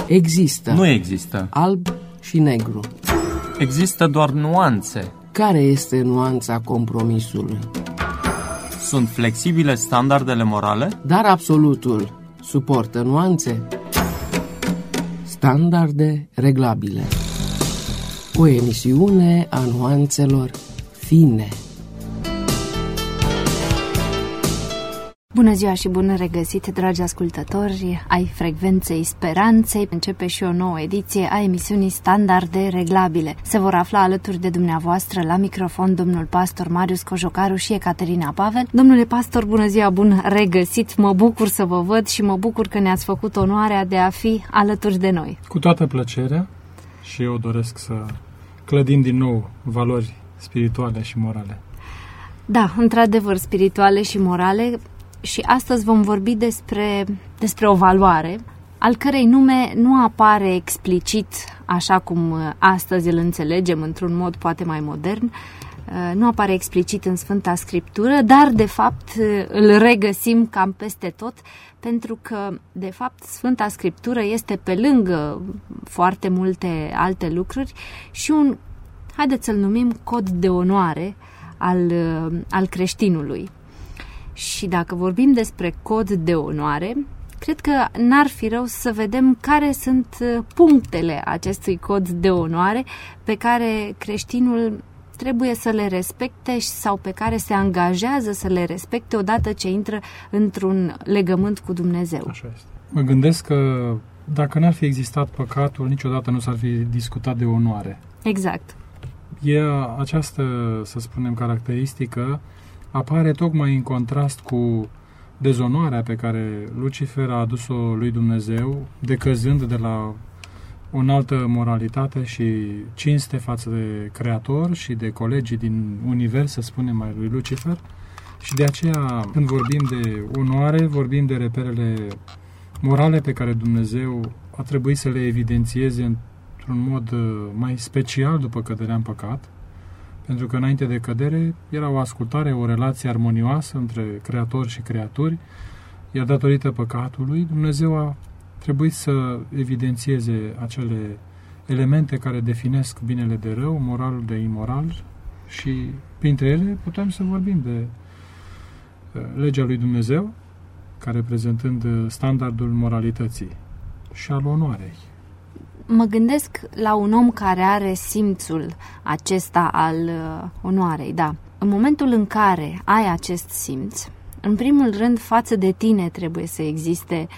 Există. Nu există. Alb și negru. Există doar nuanțe. Care este nuanța compromisului? Sunt flexibile standardele morale? Dar absolutul suportă nuanțe? Standarde reglabile. O emisiune a nuanțelor fine. Bună ziua și bun regăsit, dragi ascultători ai Frecvenței Speranței. Începe și o nouă ediție a emisiunii Standarde Reglabile. Se vor afla alături de dumneavoastră la microfon domnul pastor Marius Cojocaru și Ecaterina Pavel. Domnule pastor, bună ziua, bun regăsit, mă bucur să vă văd și mă bucur că ne-ați făcut onoarea de a fi alături de noi. Cu toată plăcerea, și eu doresc să clădim din nou valori spirituale și morale. Da, într-adevăr, spirituale și morale. Și astăzi vom vorbi despre o valoare al cărei nume nu apare explicit așa cum astăzi îl înțelegem într-un mod poate mai modern, nu apare explicit în Sfânta Scriptură, dar de fapt îl regăsim cam peste tot, pentru că de fapt Sfânta Scriptură este pe lângă foarte multe alte lucruri și haideți să-l numim cod de onoare al creștinului. Și dacă vorbim despre cod de onoare, cred că n-ar fi rău să vedem care sunt punctele acestui cod de onoare pe care creștinul trebuie să le respecte sau pe care se angajează să le respecte odată ce intră într-un legământ cu Dumnezeu. Așa este. Mă gândesc că dacă n-ar fi existat păcatul, niciodată nu s-ar fi discutat de onoare. Exact. E această, să spunem, caracteristică apare tocmai în contrast cu dezonoarea pe care Lucifer a adus-o lui Dumnezeu, decăzând de la o înaltă moralitate și cinste față de Creator și de colegii din univers, să spunem, mai lui Lucifer. Și de aceea, când vorbim de onoare, vorbim de reperele morale pe care Dumnezeu a trebuit să le evidențieze într-un mod mai special după căderea în păcat. Pentru că înainte de cădere era o ascultare, o relație armonioasă între creator și creaturi, iar datorită păcatului, Dumnezeu a trebuit să evidențieze acele elemente care definesc binele de rău, moralul de imoral și printre ele putem să vorbim de legea lui Dumnezeu, care reprezentând standardul moralității și al onoarei. Mă gândesc la un om care are simțul acesta al onoarei, da. În momentul în care ai acest simț, în primul rând față de tine trebuie să existe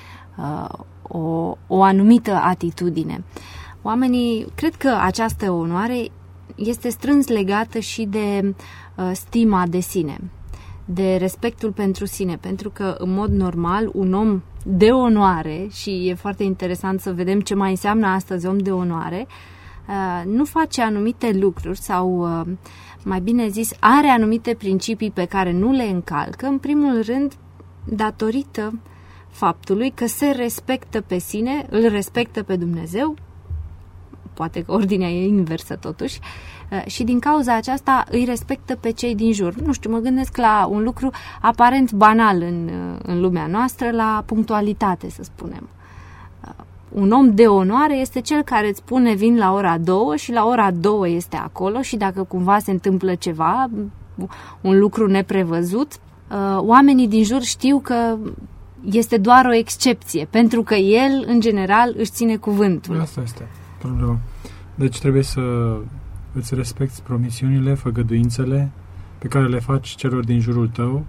o anumită atitudine. Oamenii, cred că această onoare este strâns legată și de stima de sine, de respectul pentru sine, pentru că în mod normal un om de onoare, și e foarte interesant să vedem ce mai înseamnă astăzi om de onoare, nu face anumite lucruri sau, mai bine zis, are anumite principii pe care nu le încalcă, în primul rând datorită faptului că se respectă pe sine, îl respectă pe Dumnezeu, poate că ordinea e inversă totuși, și din cauza aceasta îi respectă pe cei din jur. Nu știu, mă gândesc la un lucru aparent banal în lumea noastră, la punctualitate, să spunem. Un om de onoare este cel care îți spune vin la ora 2 și la ora 2 este acolo și dacă cumva se întâmplă ceva, un lucru neprevăzut, oamenii din jur știu că este doar o excepție, pentru că el, în general, își ține cuvântul. Asta este problema. Deci trebuie să îți respecti promisiunile, făgăduințele pe care le faci celor din jurul tău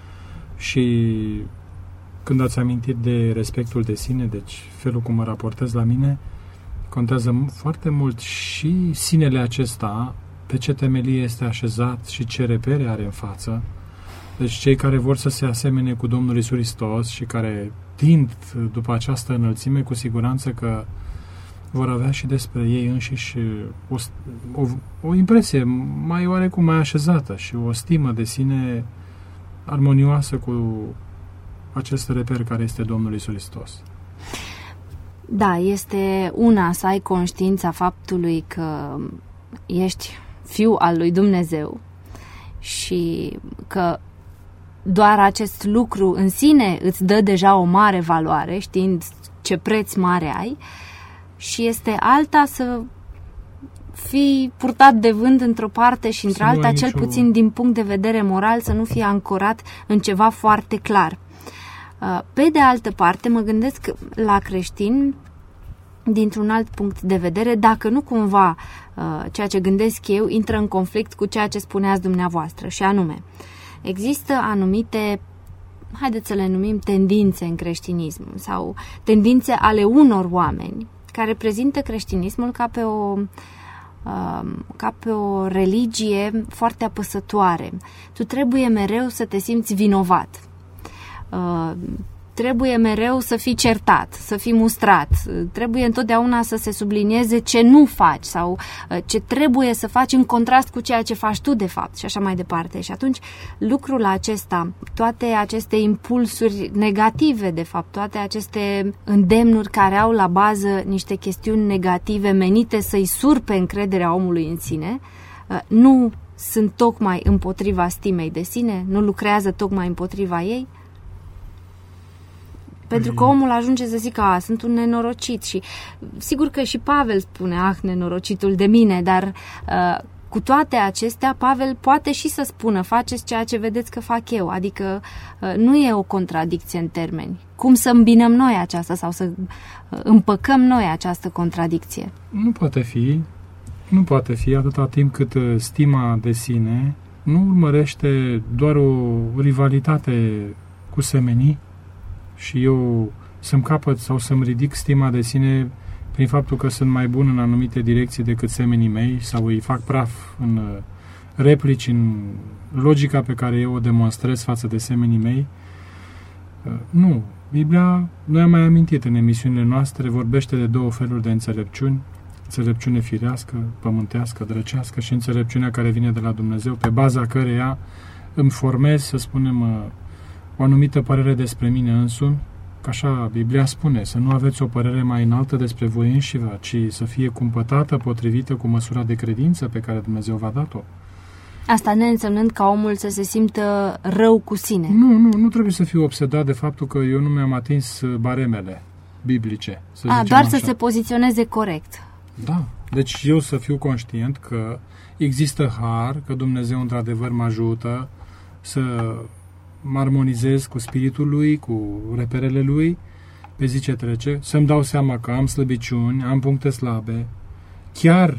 și când ați amintit de respectul de sine, deci felul cum mă raportez la mine, contează foarte mult și sinele acesta, pe ce temelie este așezat și ce repere are în față. Deci cei care vor să se asemene cu Domnul Iisus Hristos și care tind după această înălțime, cu siguranță că vor avea și despre ei înșiși o impresie mai oarecum mai așezată și o stimă de sine armonioasă cu acest reper care este Domnul Iisus Hristos. Da, este una să ai conștiința faptului că ești fiu al lui Dumnezeu și că doar acest lucru în sine îți dă deja o mare valoare, știind ce preț mare ai, și este alta să fii purtat de vânt într-o parte și într-alta, cel puțin din punct de vedere moral, să nu fie ancorat în ceva foarte clar. Pe de altă parte, mă gândesc la creștini dintr-un alt punct de vedere, dacă nu cumva ceea ce gândesc eu intră în conflict cu ceea ce spuneați dumneavoastră, și anume, există anumite, haideți să le numim tendințe în creștinism sau tendințe ale unor oameni care prezintă creștinismul ca pe o religie foarte apăsătoare. Tu trebuie mereu să te simți vinovat. Trebuie mereu să fii certat, să fii mustrat, trebuie întotdeauna să se sublinieze ce nu faci sau ce trebuie să faci în contrast cu ceea ce faci tu de fapt și așa mai departe. Și atunci lucrul acesta, toate aceste impulsuri negative de fapt, toate aceste îndemnuri care au la bază niște chestiuni negative menite să-i surpe încrederea omului în sine, nu sunt tocmai împotriva stimei de sine, nu lucrează tocmai împotriva ei. Pentru că omul ajunge să zică, sunt un nenorocit, și sigur că și Pavel spune, nenorocitul de mine, dar cu toate acestea, Pavel poate și să spună, faceți ceea ce vedeți că fac eu, adică nu e o contradicție în termeni. Cum să îmbinăm noi aceasta sau să împăcăm noi această contradicție? Nu poate fi atâta timp cât stima de sine nu urmărește doar o rivalitate cu semenii, și eu să-mi capăt sau să-mi ridic stima de sine prin faptul că sunt mai bun în anumite direcții decât semenii mei sau îi fac praf în replici, în logica pe care eu o demonstrez față de semenii mei. Nu. Biblia, noi am mai amintit în emisiunile noastre, vorbește de două feluri de înțelepciuni: înțelepciune firească, pământească, drăcească, și înțelepciunea care vine de la Dumnezeu, pe baza căreia îmi formez, să spunem, o anumită părere despre mine însumi, că așa Biblia spune, să nu aveți o părere mai înaltă despre voi înșivă, ci să fie cumpătată, potrivită cu măsura de credință pe care Dumnezeu v-a dat-o. Asta neînsemnând ca omul să se simtă rău cu sine. Nu trebuie să fiu obsedat de faptul că eu nu mi-am atins baremele biblice, să zicem doar așa. Să se poziționeze corect. Da, deci eu să fiu conștient că există har, că Dumnezeu într-adevăr mă ajută să mă armonizez cu spiritul lui, cu reperele lui, pe zi ce trece, să-mi dau seama că am slăbiciuni, am puncte slabe, chiar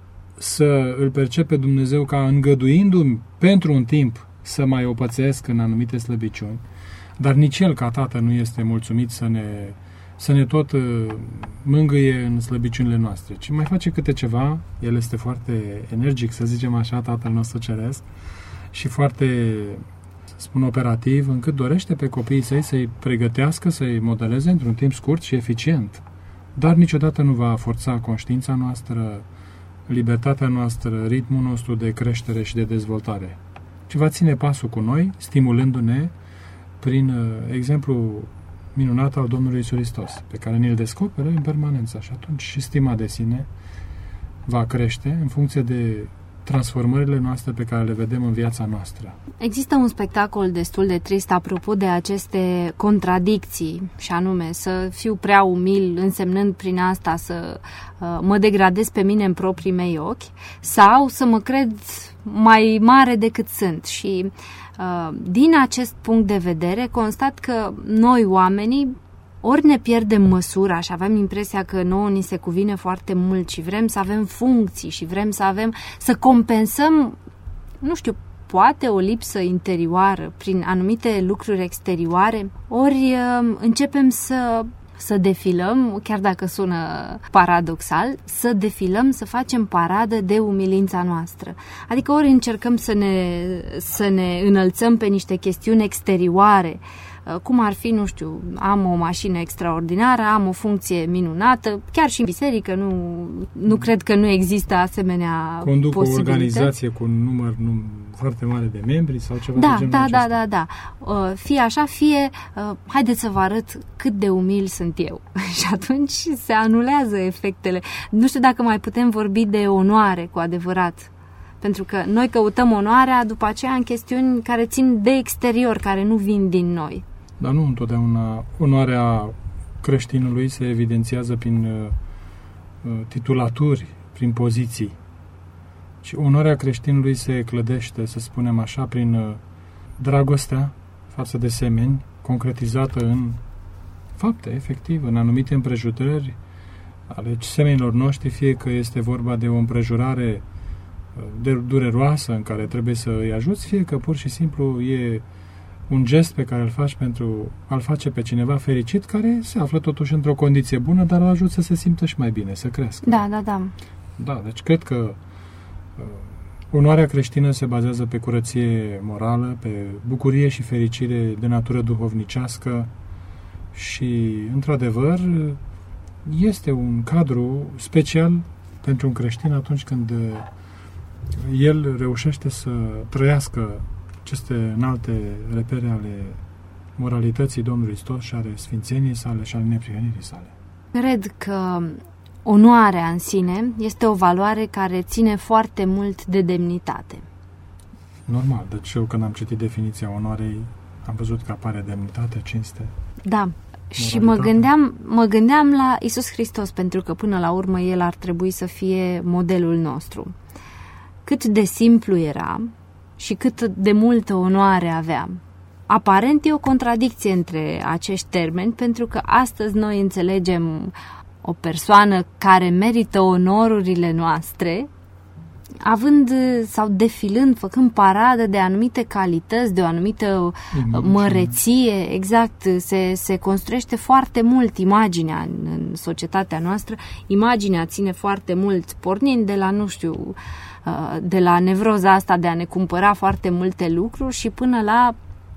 să îl percep pe Dumnezeu ca îngăduindu-mi pentru un timp să mai o pățesc în anumite slăbiciuni, dar nici El ca Tată nu este mulțumit să ne tot mângâie în slăbiciunile noastre, ci mai face câte ceva. El este foarte energic, să zicem așa, Tatăl nostru Ceresc, și foarte, spun, operativ, încât dorește pe copiii săi să-i pregătească, să-i modeleze într-un timp scurt și eficient. Dar niciodată nu va forța conștiința noastră, libertatea noastră, ritmul nostru de creștere și de dezvoltare, ci va ține pasul cu noi, stimulându-ne prin exemplu minunat al Domnului Iisus Hristos, pe care ne-l descoperă în permanență. Și atunci și stima de sine va crește în funcție de transformările noastre pe care le vedem în viața noastră. Există un spectacol destul de trist apropo de aceste contradicții, și anume să fiu prea umil, însemnând prin asta să mă degradez pe mine în proprii mei ochi, sau să mă cred mai mare decât sunt. Și din acest punct de vedere constat că noi oamenii ori ne pierdem măsura și avem impresia că nouă ni se cuvine foarte mult și vrem să avem funcții și vrem să compensăm, nu știu, poate o lipsă interioară prin anumite lucruri exterioare, ori începem să defilăm, chiar dacă sună paradoxal, să defilăm, să facem paradă de umilința noastră. Adică ori încercăm să ne înălțăm pe niște chestiuni exterioare, cum ar fi, nu știu, am o mașină extraordinară, am o funcție minunată, chiar și în biserică nu cred că nu există asemenea conduc posibilități. O organizație cu un număr foarte mare de membri sau ceva de genul acesta. Da. Fie așa, fie haideți să vă arăt cât de umil sunt eu. Și atunci se anulează efectele. Nu știu dacă mai putem vorbi de onoare cu adevărat. Pentru că noi căutăm onoarea după aceea în chestiuni care țin de exterior, care nu vin din noi. Dar nu întotdeauna onoarea creștinului se evidențiază prin titulaturi, prin poziții. Și onoarea creștinului se clădește, să spunem așa, prin dragostea față de semeni, concretizată în fapte, efectiv, în anumite împrejurări ale semenilor noștri, fie că este vorba de o împrejurare dureroasă în care trebuie să îi ajuți, fie că pur și simplu e un gest pe care îl faci pentru a-l face pe cineva fericit, care se află totuși într-o condiție bună, dar îl ajut să se simtă și mai bine, să crească. Da. Da, deci cred că onoarea creștină se bazează pe curăție morală, pe bucurie și fericire de natură duhovnicească și, într-adevăr, este un cadru special pentru un creștin atunci când el reușește să trăiască aceste înalte repere ale moralității Domnului Hristos și ale sfințeniei sale și ale neprihănirii sale. Cred că onoarea în sine este o valoare care ține foarte mult de demnitate. Normal, deci eu când am citit definiția onoarei am văzut că apare demnitate, cinste. Da, și mă gândeam la Iisus Hristos, pentru că până la urmă El ar trebui să fie modelul nostru. Cât de simplu era și cât de multă onoare avea. Aparent e o contradicție între acești termeni, pentru că astăzi noi înțelegem o persoană care merită onorurile noastre, având sau defilând, făcând paradă de anumite calități, de o anumită măreție, exact, se construiește foarte mult imaginea în societatea noastră, imaginea ține foarte mult, pornind de la, de la nevroza asta de a ne cumpăra foarte multe lucruri și până la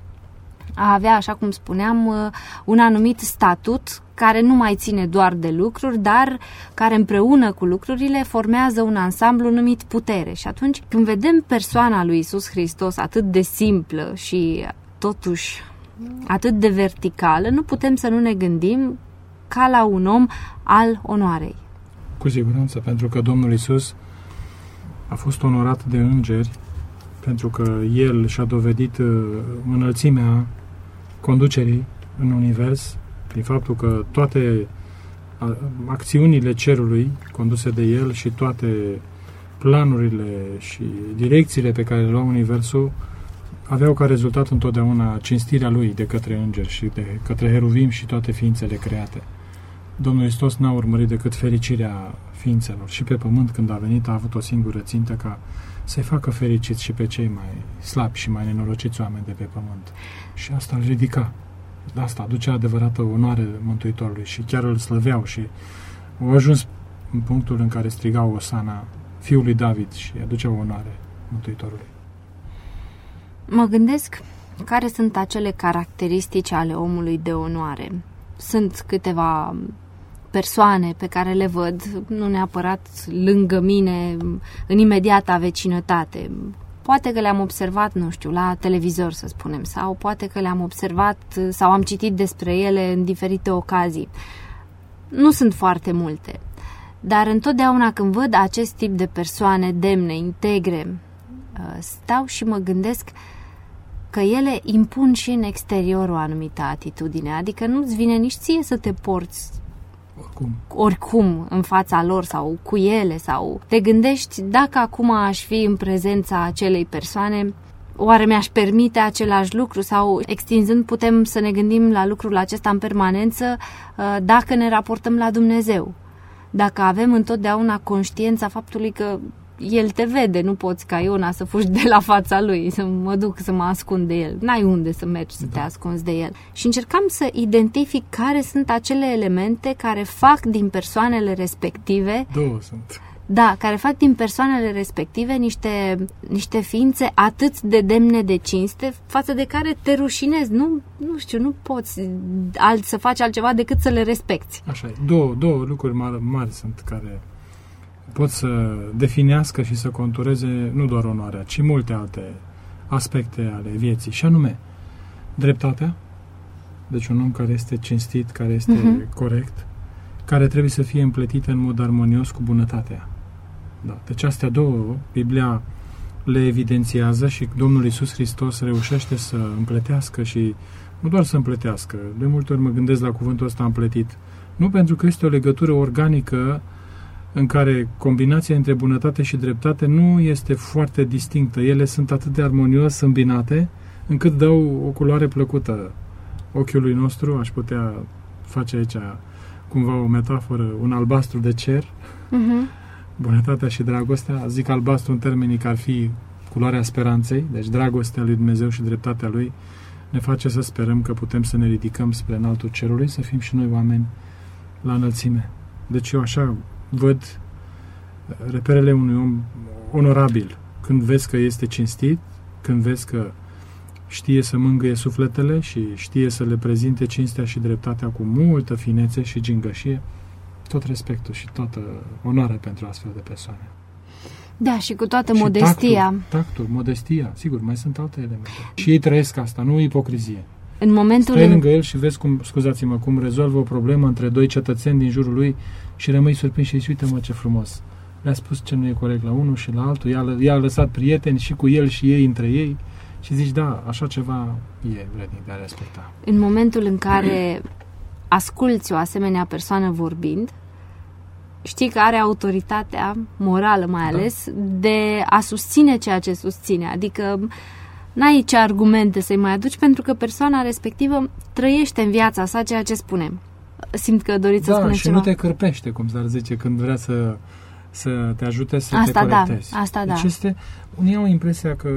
a avea, așa cum spuneam, un anumit statut care nu mai ține doar de lucruri, dar care împreună cu lucrurile formează un ansamblu numit putere. Și atunci când vedem persoana lui Iisus Hristos atât de simplă și totuși atât de verticală, nu putem să nu ne gândim ca la un om al onoarei. Cu siguranță, pentru că Domnul Iisus a fost onorat de îngeri, pentru că El și-a dovedit înălțimea conducerii în univers, prin faptul că toate acțiunile cerului conduse de El și toate planurile și direcțiile pe care le lua universul aveau ca rezultat întotdeauna cinstirea Lui de către îngeri și de către heruvim și toate ființele create. Domnul Hristos n-a urmărit decât fericirea ființelor și pe pământ, când a venit, a avut o singură țintă, ca să-i facă fericiți și pe cei mai slabi și mai nenorociți oameni de pe pământ. Și asta îl ridica. De asta aducea adevărată onoare Mântuitorului și chiar îl slăveau și au ajuns în punctul în care strigau Osana fiului David și aduceau onoare Mântuitorului. Mă gândesc care sunt acele caracteristici ale omului de onoare. Sunt câteva persoane pe care le văd, nu neapărat lângă mine, în imediata vecinătate. Poate că le-am observat, nu știu, la televizor, să spunem, sau poate că le-am observat sau am citit despre ele în diferite ocazii. Nu sunt foarte multe, dar întotdeauna când văd acest tip de persoane demne, integre, stau și mă gândesc că ele impun și în exterior o anumită atitudine, adică nu-ți vine nici ție să te porți oricum în fața lor sau cu ele, sau te gândești, dacă acum aș fi în prezența acelei persoane, oare mi-aș permite același lucru? Sau, extinzând, putem să ne gândim la lucrul acesta în permanență dacă ne raportăm la Dumnezeu. Dacă avem întotdeauna conștiința faptului că El te vede, nu poți ca Iona să fugi de la fața lui, să mă duc să mă ascund de el. N-ai unde să mergi să te ascunzi de el. Și încercam să identific care sunt acele elemente care fac din persoanele respective... Două sunt. Da, care fac din persoanele respective niște ființe atât de demne de cinste, față de care te rușinezi. Nu știu, nu poți să faci altceva decât să le respecti. Așa e. Două lucruri mari sunt care pot să definească și să contureze nu doar onoarea, ci multe alte aspecte ale vieții, și anume dreptatea, deci un om care este cinstit, care este corect, care trebuie să fie împletită în mod armonios cu bunătatea. Da. Deci astea două, Biblia le evidențiază și Domnul Iisus Hristos reușește să împletească și nu doar să împletească. De multe ori mă gândesc la cuvântul ăsta împletit. Nu, pentru că este o legătură organică în care combinația între bunătate și dreptate nu este foarte distinctă. Ele sunt atât de armonios îmbinate, încât dau o culoare plăcută ochiului nostru. Aș putea face aici cumva o metaforă, un albastru de cer. Bunătatea și dragostea. Zic albastru în termenii că ar fi culoarea speranței, deci dragostea lui Dumnezeu și dreptatea lui ne face să sperăm că putem să ne ridicăm spre înaltul cerului, să fim și noi oameni la înălțime. Deci eu așa văd reperele unui om onorabil. Când vezi că este cinstit, când vezi că știe să mângâie sufletele și știe să le prezinte cinstea și dreptatea cu multă finețe și gingășie, tot respectul și toată onoarea pentru astfel de persoane. Da, și cu toată și modestia. Tactul, modestia, sigur, mai sunt alte elemente. Și ei trăiesc asta, nu ipocrizie. În momentul Stai lângă el și vezi cum, scuzați-mă, cum rezolvă o problemă între doi cetățeni din jurul lui și rămâi surprins și zici, uite-mă ce frumos. Le-a spus ce nu e corect la unul și la altul, i-a lăsat prieteni și cu el și ei între ei și zici, da, așa ceva e vrednic de a respecta. În momentul în care asculți o asemenea persoană vorbind, știi că are autoritatea morală mai ales de a susține ceea ce susține, adică n-ai ce argumente să-i mai aduci pentru că persoana respectivă trăiește în viața sa ceea ce spune. Simt că doriți să spuneți ceva. Da, și nu te cârpește, cum s-ar zice, când vrea să te ajute să asta te corectezi. Da, asta deci unii au impresia că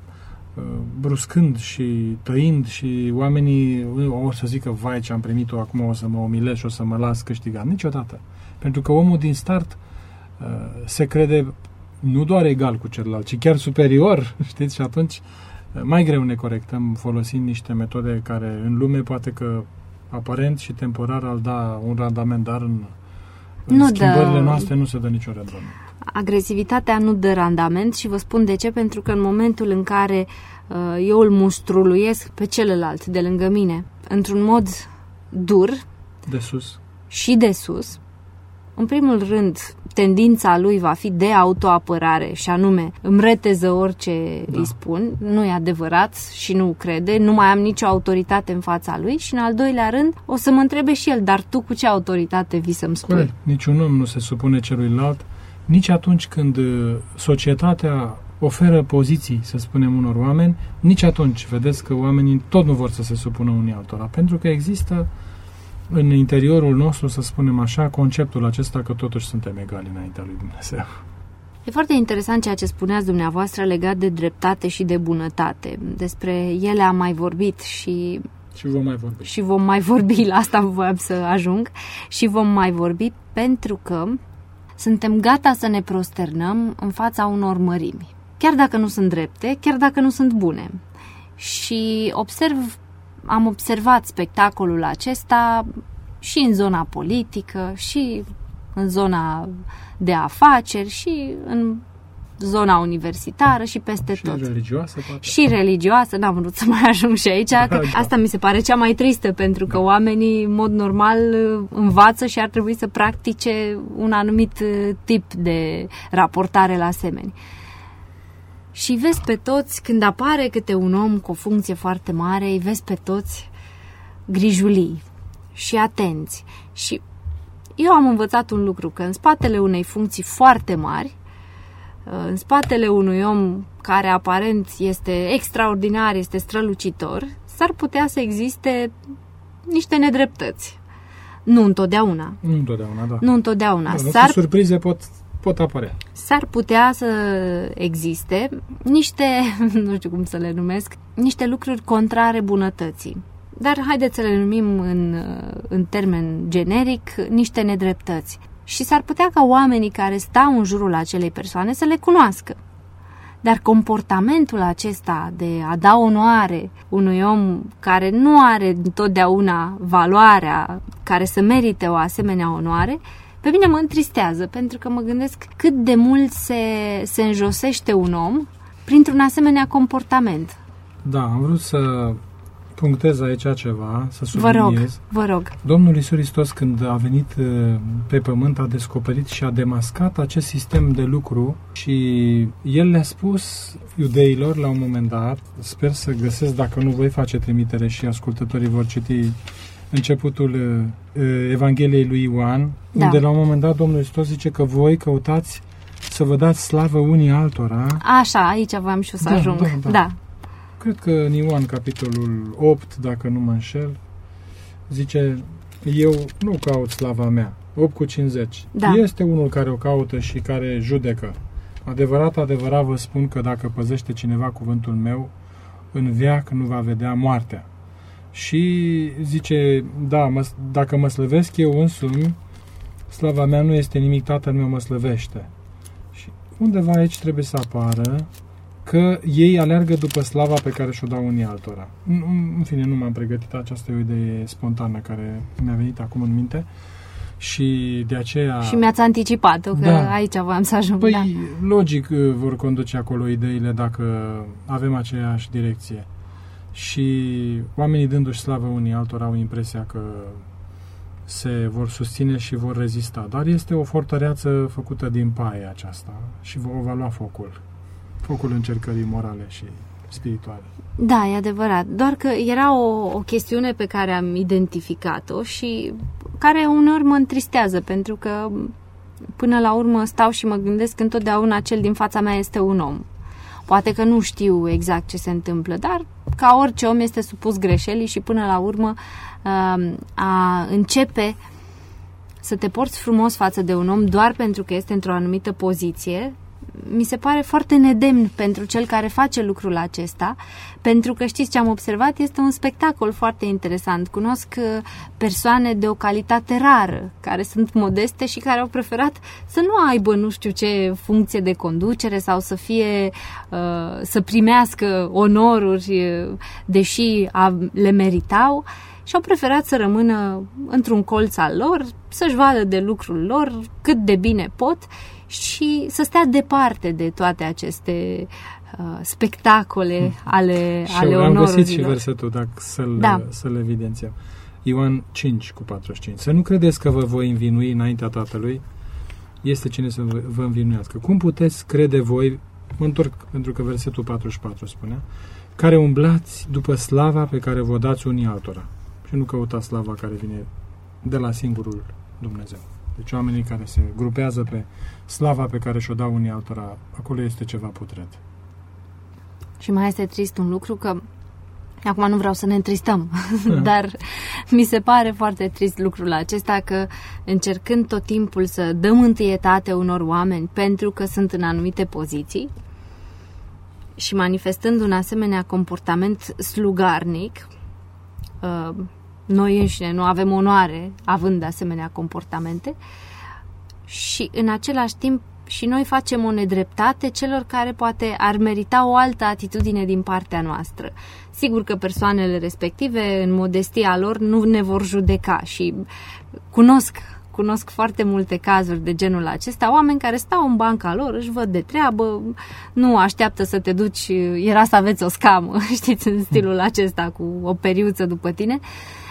bruscând și tăind și oamenii o să zică, vai ce am primit-o, acum o să mă umilesc și o să mă las câștigat. Niciodată. Pentru că omul din start se crede nu doar egal cu celălalt, ci chiar superior, știți? Și atunci mai greu ne corectăm folosind niște metode care în lume poate că aparent și temporar ar da un randament, dar în schimbările noastre nu se dă niciun randament. Agresivitatea nu dă randament și vă spun de ce, pentru că în momentul în care eu îl mustruluiesc pe celălalt de lângă mine într-un mod dur de sus și de sus, în primul rând, tendința lui va fi de autoapărare și anume îmi reteză orice îi spun, nu e adevărat și nu crede, nu mai am nicio autoritate în fața lui și în al doilea rând o să mă întrebe și el, dar tu cu ce autoritate vii să-mi spui? Corect. Niciun om nu se supune celuilalt, nici atunci când societatea oferă poziții, să spunem, unor oameni, nici atunci vedeți că oamenii tot nu vor să se supună unii altora, pentru că există în interiorul nostru, să spunem așa, conceptul acesta că totuși suntem egali înaintea lui Dumnezeu. E foarte interesant ceea ce spuneați dumneavoastră legat de dreptate și de bunătate. Despre ele am mai vorbit și vom mai vorbi. Și vom mai vorbi, la asta voiam să ajung, și vom mai vorbi pentru că suntem gata să ne prosternăm în fața unor mărimi. Chiar dacă nu sunt drepte, chiar dacă nu sunt bune. Și am observat spectacolul acesta și în zona politică, și în zona de afaceri, și în zona universitară și peste tot. Și religioasă, poate. Și religioasă, n-am vrut să mai ajung și aici. Asta mi se pare cea mai tristă, pentru că oamenii, în mod normal, învață și ar trebui să practice un anumit tip de raportare la semeni. Și vezi pe toți, când apare câte un om cu o funcție foarte mare, îi vezi pe toți grijulii și atenți. Și eu am învățat un lucru, că în spatele unei funcții foarte mari, în spatele unui om care aparent este extraordinar, este strălucitor, s-ar putea să existe niște nedreptăți. Nu întotdeauna. Nu întotdeauna, da. Nu întotdeauna. Surprize pot apărea. S-ar putea să existe niște, nu știu cum să le numesc, niște lucruri contrare bunătății. Dar haideți să le numim în termen generic niște nedreptăți. Și s-ar putea ca oamenii care stau în jurul acelei persoane să le cunoască. Dar comportamentul acesta de a da onoare unui om care nu are întotdeauna valoarea care să merite o asemenea onoare, pe mine mă întristează, pentru că mă gândesc cât de mult se înjosește un om printr-un asemenea comportament. Da, am vrut să punctez aici ceva, să subliniez. Vă rog. Domnul Iisus Hristos, când a venit pe pământ, a descoperit și a demascat acest sistem de lucru și El le-a spus iudeilor la un moment dat, sper să găsesc, dacă nu voi face trimitere și ascultătorii vor citi începutul Evangheliei lui Ioan, unde la un moment dat Domnul Hristos zice că voi căutați să vă dați slavă unii altora. Așa, aici voiam și eu să ajung. Da. Cred că în Ioan, capitolul 8, dacă nu mă înșel, zice, eu nu caut slava mea. 8:50. Da. Este unul care o caută și care judecă. Adevărat, adevărat vă spun că dacă păzește cineva cuvântul meu, în veac nu va vedea moartea. Și zice, da, dacă mă slăvesc eu însumi, slava mea nu este nimic, Tatăl meu mă slăvește. Și undeva aici trebuie să apară că ei aleargă după slava pe care și-o dau unii altora. În fine, nu m-am pregătit, această o idee spontană care mi-a venit acum în minte și de aceea... Și mi-ați anticipat-o, că aici voiam să ajung. Păi, logic vor conduce acolo ideile dacă avem aceeași direcție. Și oamenii dându-și slavă unii altora au impresia că se vor susține și vor rezista. Dar este o fortăreață făcută din paie aceasta și o va lua focul. Focul încercării morale și spirituale. Da, e adevărat. Doar că era o chestiune pe care am identificat-o și care uneori mă întristează, pentru că până la urmă stau și mă gândesc întotdeauna cel din fața mea este un om. Poate că nu știu exact ce se întâmplă, dar ca orice om este supus greșelii și până la urmă a începe să te porți frumos față de un om doar pentru că este într-o anumită poziție, mi se pare foarte nedemn pentru cel care face lucrul acesta, pentru că știți ce am observat, este un spectacol foarte interesant. Cunosc persoane de o calitate rară, care sunt modeste și care au preferat să nu aibă nu știu ce funcție de conducere sau să fie, să primească onoruri, deși le meritau, și au preferat să rămână într-un colț al lor, să-și vadă de lucrul lor cât de bine pot și să stea departe de toate aceste spectacole ale onorurilor. Am găsit și versetul, dacă să-l evidențiem. Ioan 5:45. Să nu credeți că vă voi învinui înaintea Tatălui, este cine să vă învinuiască. Cum puteți crede voi, mă întorc pentru că versetul 44 spunea, care umblați după slava pe care vă dați unii altora și nu căutați slava care vine de la singurul Dumnezeu. Deci oamenii care se grupează pe slava pe care și-o dau unii altora, acolo este ceva putred. Și mai este trist un lucru, că acum nu vreau să ne întristăm, dar mi se pare foarte trist lucrul acesta, că încercând tot timpul să dăm întâietate unor oameni pentru că sunt în anumite poziții și manifestând un asemenea comportament slugarnic, noi înșine nu avem onoare având asemenea comportamente și în același timp și noi facem o nedreptate celor care poate ar merita o altă atitudine din partea noastră. Sigur că persoanele respective, în modestia lor, nu ne vor judeca și cunosc foarte multe cazuri de genul acesta, oameni care stau în banca lor, își văd de treabă, nu așteaptă să te duci, era să aveți o scamă, știți, în stilul acesta, cu o periuță după tine,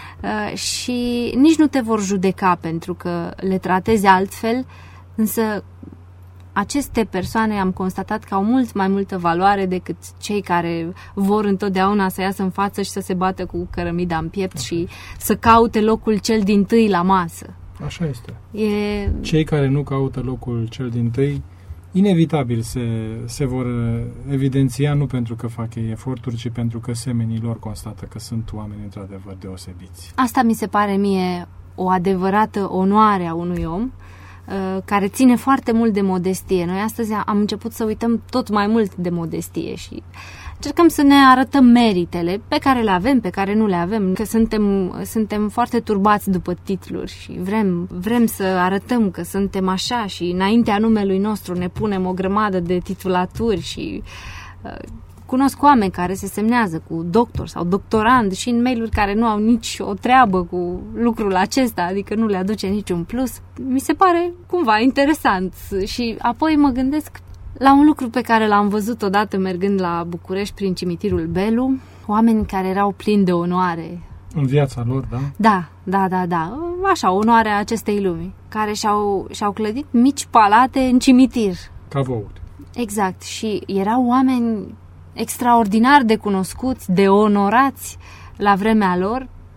și nici nu te vor judeca pentru că le tratezi altfel, însă aceste persoane am constatat că au mult mai multă valoare decât cei care vor întotdeauna să iasă în față și să se bată cu cărămida în piept și să caute locul cel dintâi la masă. Așa este. Cei care nu caută locul cel dintâi, inevitabil se vor evidenția, nu pentru că fac ei eforturi, ci pentru că semenii lor constată că sunt oameni într-adevăr deosebiți. Asta mi se pare mie o adevărată onoare a unui om, care ține foarte mult de modestie. Noi astăzi am început să uităm tot mai mult de modestie și încercăm să ne arătăm meritele pe care le avem, pe care nu le avem, că suntem foarte turbați după titluri și vrem să arătăm că suntem așa și înaintea numelui nostru ne punem o grămadă de titulaturi și cunosc oameni care se semnează cu doctor sau doctorand și în mail-uri care nu au nici o treabă cu lucrul acesta, adică nu le aduce niciun plus. Mi se pare cumva interesant și apoi mă gândesc la un lucru pe care l-am văzut odată mergând la București prin cimitirul Belu, oameni care erau plini de onoare. În viața lor, da? Da. Așa, onoarea acestei lumi, care și-au clădit mici palate în cimitir. Ca vouă. Exact, și erau oameni extraordinar de cunoscuți, de onorați la vremea lor,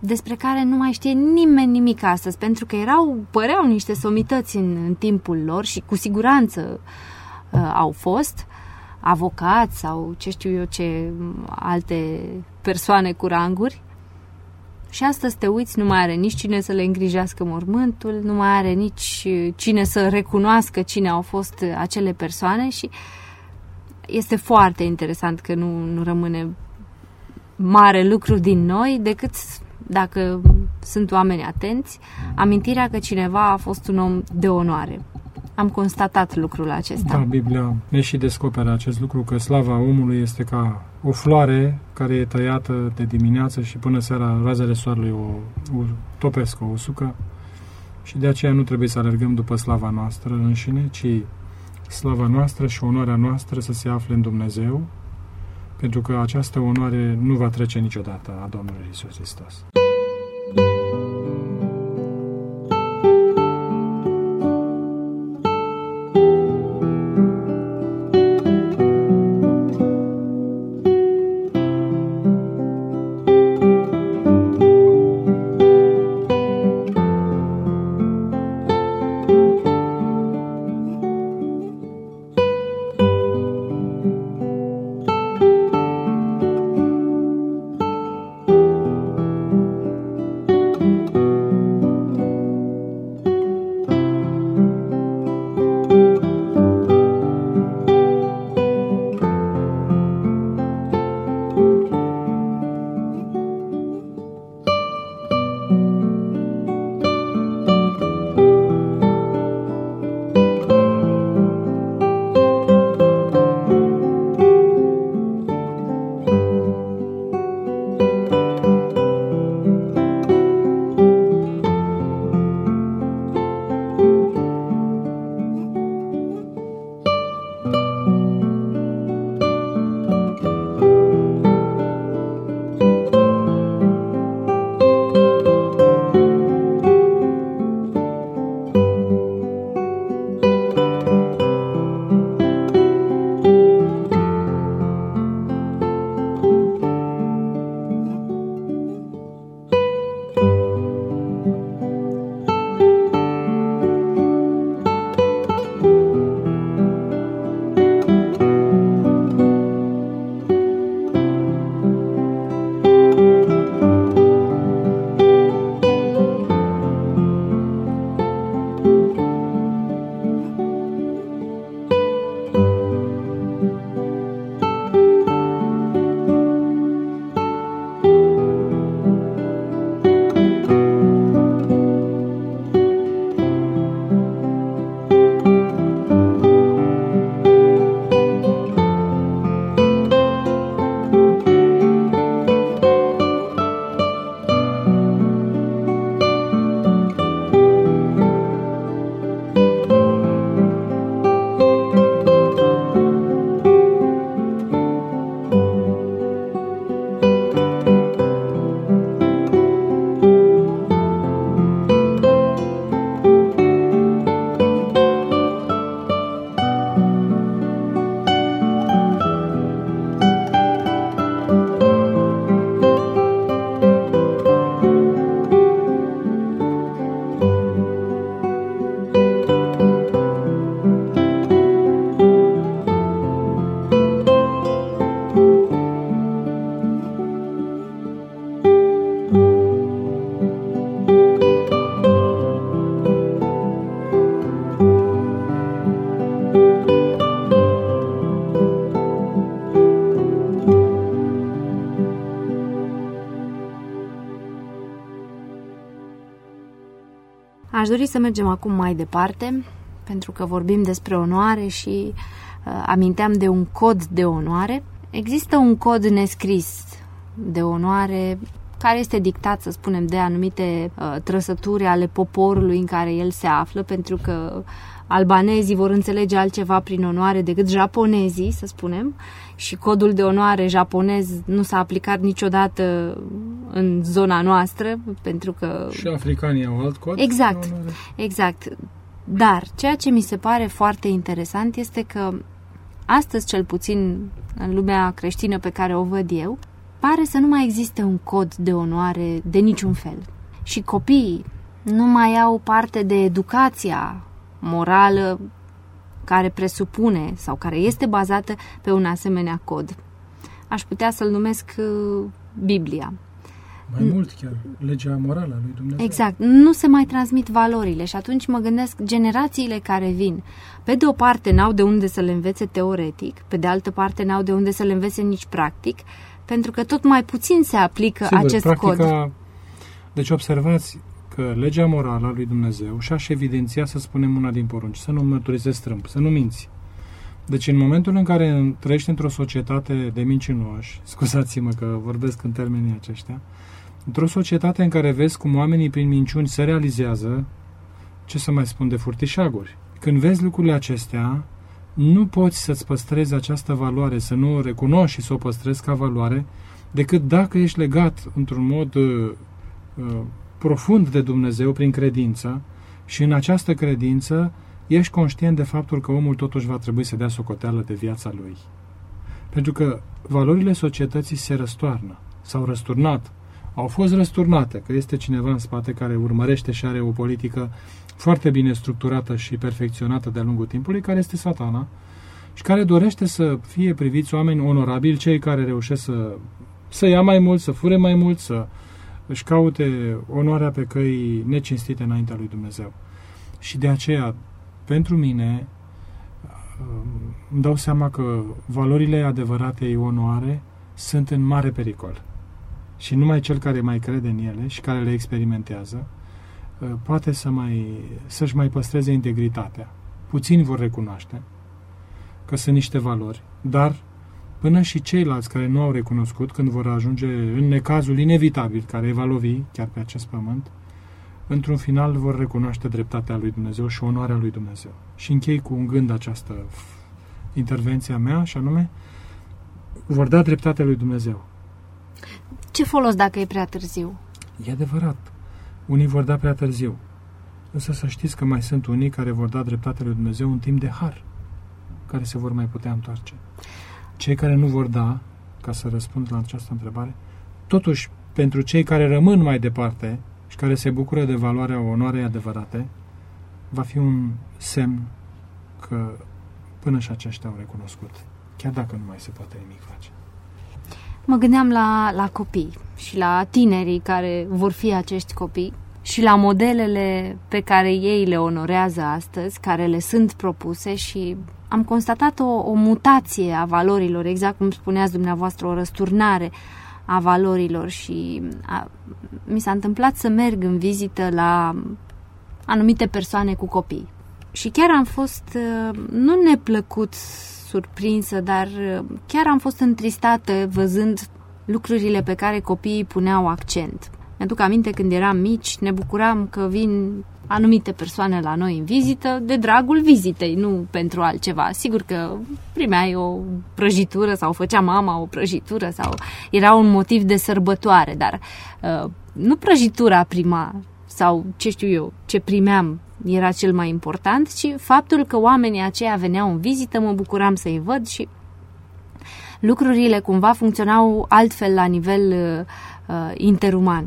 despre care nu mai știe nimeni nimic astăzi, pentru că păreau niște somități în timpul lor și cu siguranță au fost avocați sau ce știu eu ce alte persoane cu ranguri. Și astăzi te uiți, nu mai are nici cine să le îngrijească mormântul, nu mai are nici cine să recunoască cine au fost acele persoane și este foarte interesant că nu rămâne mare lucru din noi decât, dacă sunt oameni atenți, amintirea că cineva a fost un om de onoare. Am constatat lucrul acesta. Da, Biblia ne și descoperă acest lucru, că slava omului este ca o floare care e tăiată de dimineață și până seara razele soarelui o topesc, o usucă, și de aceea nu trebuie să alergăm după slava noastră înșine, ci slava noastră și onoarea noastră să se afle în Dumnezeu, pentru că această onoare nu va trece niciodată a Domnului Iisus Hristos. Aș dori să mergem acum mai departe, pentru că vorbim despre onoare și aminteam de un cod de onoare. Există un cod nescris de onoare care este dictat, să spunem, de anumite trăsături ale poporului în care el se află, pentru că albanezii vor înțelege altceva prin onoare decât japonezii, să spunem, și codul de onoare japonez nu s-a aplicat niciodată în zona noastră, pentru că... Și africanii au alt cod? Exact, exact. Dar ceea ce mi se pare foarte interesant este că astăzi, cel puțin în lumea creștină pe care o văd eu, pare să nu mai existe un cod de onoare de niciun fel. Și copiii nu mai au parte de educația morală care presupune sau care este bazată pe un asemenea cod. Aș putea să-l numesc Biblia. Mai mult chiar, legea morală a lui Dumnezeu. Exact. Nu se mai transmit valorile și atunci mă gândesc, generațiile care vin, pe de o parte n-au de unde să le învețe teoretic, pe de altă parte n-au de unde să le învețe nici practic, pentru că tot mai puțin se aplică acest cod. Deci observați că legea morală a lui Dumnezeu și-aș evidenția, să spunem, una din porunci, să nu mărturisezi strâmb, să nu minți. Deci în momentul în care trăiești într-o societate de mincinoși, scuzați-mă că vorbesc în termenii aceștia, într-o societate în care vezi cum oamenii prin minciuni se realizează, ce să mai spun de furtișaguri. Când vezi lucrurile acestea, nu poți să-ți păstrezi această valoare, să nu o recunoști și să o păstrezi ca valoare, decât dacă ești legat într-un mod profund de Dumnezeu prin credință și în această credință ești conștient de faptul că omul totuși va trebui să dea socoteală de viața lui. Pentru că valorile societății se răstoarnă, s-au răsturnat, au fost răsturnate, că este cineva în spate care urmărește și are o politică foarte bine structurată și perfecționată de-a lungul timpului, care este Satana și care dorește să fie priviți oameni onorabili, cei care reușesc să ia mai mult, să fure mai mult, să își caute onoarea pe căi necinstite înaintea lui Dumnezeu. Și de aceea, pentru mine, îmi dau seama că valorile adevăratei onoare sunt în mare pericol. Și numai cel care mai crede în ele și care le experimentează poate să-și mai păstreze integritatea. Puțini vor recunoaște că sunt niște valori, dar până și ceilalți care nu au recunoscut, când vor ajunge în necazul inevitabil care îi va lovi chiar pe acest pământ, într-un final vor recunoaște dreptatea lui Dumnezeu și onoarea lui Dumnezeu. Și închei cu un gând această intervenția mea, și anume, vor da dreptatea lui Dumnezeu. Ce folos dacă e prea târziu? E adevărat. Unii vor da prea târziu. Însă să știți că mai sunt unii care vor da dreptatea lui Dumnezeu în timp de har, care se vor mai putea întoarce. Cei care nu vor da, ca să răspund la această întrebare, totuși, pentru cei care rămân mai departe și care se bucură de valoarea onoarei adevărate, va fi un semn că până și aceștia au recunoscut, chiar dacă nu mai se poate nimic face. Mă gândeam la copii și la tinerii care vor fi acești copii și la modelele pe care ei le onorează astăzi, care le sunt propuse, și am constatat o mutație a valorilor, exact cum spuneați dumneavoastră, o răsturnare a valorilor și mi s-a întâmplat să merg în vizită la anumite persoane cu copii. Și chiar am fost, nu neplăcut surprinsă, dar chiar am fost întristată văzând lucrurile pe care copiii puneau accent. Mi-aduc aminte când eram mici, ne bucuram că vin anumite persoane la noi în vizită de dragul vizitei, nu pentru altceva. Sigur că primeai o prăjitură sau făcea mama o prăjitură sau era un motiv de sărbătoare, dar nu prăjitura prima sau ce știu eu, ce primeam era cel mai important, ci faptul că oamenii aceia veneau în vizită, mă bucuram să-i văd și lucrurile cumva funcționau altfel la nivel interuman.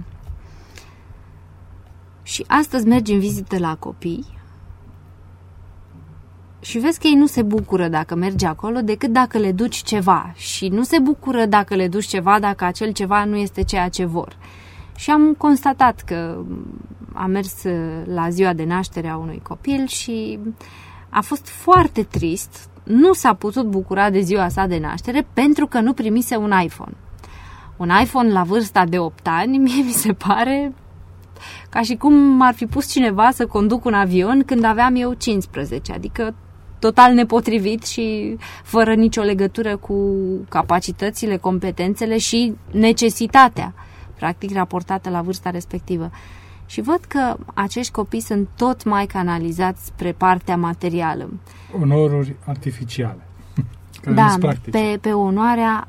Și astăzi mergi în vizită la copii și vezi că ei nu se bucură dacă mergi acolo decât dacă le duci ceva și nu se bucură dacă le duci ceva dacă acel ceva nu este ceea ce vor. Și am constatat că am mers la ziua de naștere a unui copil și a fost foarte trist. Nu s-a putut bucura de ziua sa de naștere pentru că nu primise un iPhone. Un iPhone la vârsta de 8 ani, mie mi se pare ca și cum m-ar fi pus cineva să conduc un avion când aveam eu 15, adică total nepotrivit și fără nicio legătură cu capacitățile, competențele și necesitatea, practic, raportată la vârsta respectivă. Și văd că acești copii sunt tot mai canalizați spre partea materială. Onoruri artificiale. Da, pe onoarea